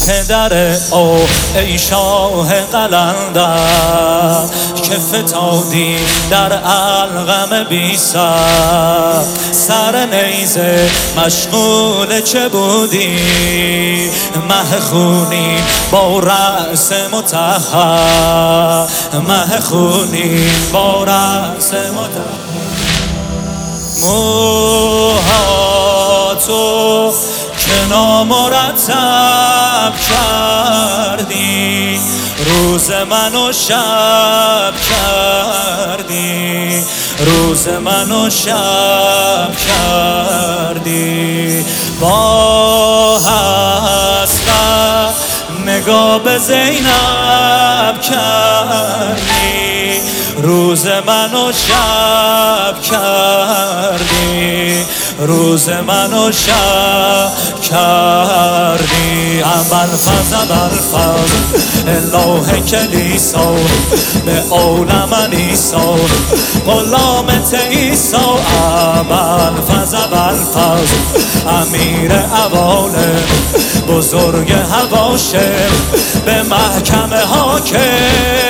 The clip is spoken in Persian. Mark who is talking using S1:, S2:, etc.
S1: پدر او ای شاه قلندر که فتادی در علقم بی سر نیزه مشغول چه بودی؟ مه خونی با رأس مطهر، مه خونی با رأس مطهر. موهاتو که نامرتب کردی، روز منو شب کردی، روز منو شب کردی. با حسرت نگاه به زینب کردی، روز منو شب کردی، روز منو شب کردی. ابوالفضل ابوالفضل اله کلیسا به عالم عیسا غلامت عیسا. ابوالفضل ابوالفضل امیر عوالم بزرگ حواشم به محکمه حاکم.